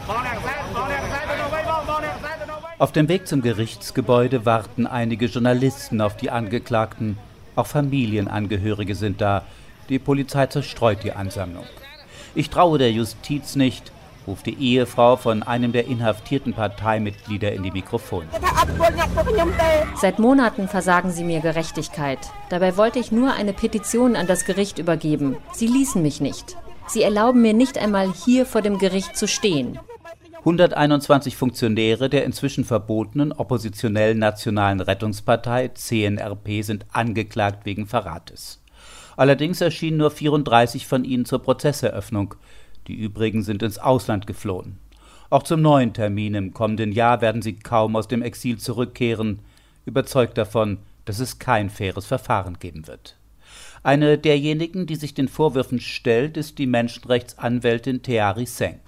Auf dem Weg zum Gerichtsgebäude warten einige Journalisten auf die Angeklagten. Auch Familienangehörige sind da. Die Polizei zerstreut die Ansammlung. Ich traue der Justiz nicht, ruft die Ehefrau von einem der inhaftierten Parteimitglieder in die Mikrofone. Seit Monaten versagen sie mir Gerechtigkeit. Dabei wollte ich nur eine Petition an das Gericht übergeben. Sie ließen mich nicht. Sie erlauben mir nicht einmal, hier vor dem Gericht zu stehen. 121 Funktionäre der inzwischen verbotenen oppositionellen Nationalen Rettungspartei CNRP sind angeklagt wegen Verrates. Allerdings erschienen nur 34 von ihnen zur Prozesseröffnung. Die übrigen sind ins Ausland geflohen. Auch zum neuen Termin im kommenden Jahr werden sie kaum aus dem Exil zurückkehren, überzeugt davon, dass es kein faires Verfahren geben wird. Eine derjenigen, die sich den Vorwürfen stellt, ist die Menschenrechtsanwältin Theari Seng.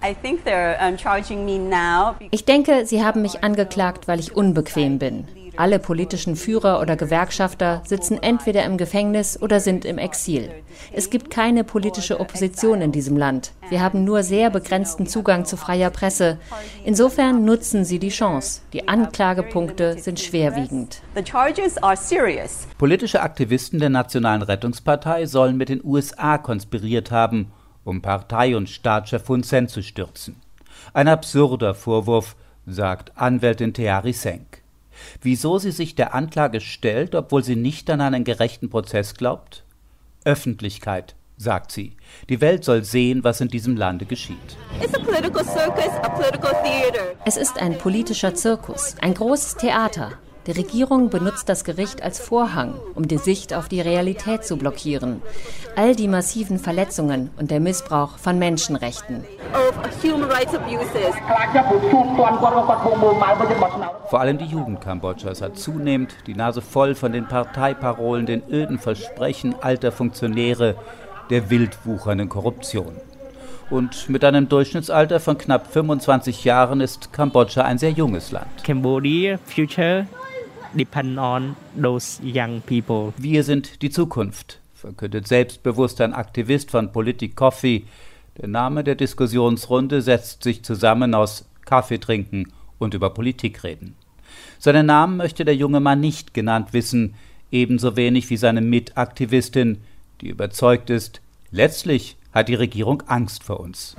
Ich denke, sie haben mich angeklagt, weil ich unbequem bin. Alle politischen Führer oder Gewerkschafter sitzen entweder im Gefängnis oder sind im Exil. Es gibt keine politische Opposition in diesem Land. Wir haben nur sehr begrenzten Zugang zu freier Presse. Insofern nutzen sie die Chance. Die Anklagepunkte sind schwerwiegend. Politische Aktivisten der Nationalen Rettungspartei sollen mit den USA konspiriert haben, um Partei- und Staatschef Hun Sen zu stürzen. Ein absurder Vorwurf, sagt Anwältin Theari Seng. Wieso sie sich der Anklage stellt, obwohl sie nicht an einen gerechten Prozess glaubt? Öffentlichkeit, sagt sie. Die Welt soll sehen, was in diesem Lande geschieht. Es ist ein politischer Zirkus, ein großes Theater. Die Regierung benutzt das Gericht als Vorhang, um die Sicht auf die Realität zu blockieren. All die massiven Verletzungen und der Missbrauch von Menschenrechten. Vor allem die Jugend Kambodschas hat zunehmend die Nase voll von den Parteiparolen, den öden Versprechen alter Funktionäre, der wild wuchernden Korruption. Und mit einem Durchschnittsalter von knapp 25 Jahren ist Kambodscha ein sehr junges Land. Cambodia, future depend on those young people. Wir sind die Zukunft, verkündet selbstbewusst ein Aktivist von Politik Coffee. Der Name der Diskussionsrunde setzt sich zusammen aus Kaffee trinken und über Politik reden. Seinen Namen möchte der junge Mann nicht genannt wissen, ebenso wenig wie seine Mitaktivistin, die überzeugt ist, letztlich hat die Regierung Angst vor uns.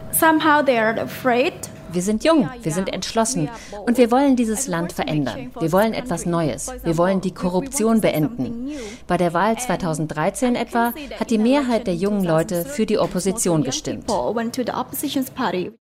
Wir sind jung, wir sind entschlossen und wir wollen dieses Land verändern. Wir wollen etwas Neues. Wir wollen die Korruption beenden. Bei der Wahl 2013 etwa hat die Mehrheit der jungen Leute für die Opposition gestimmt.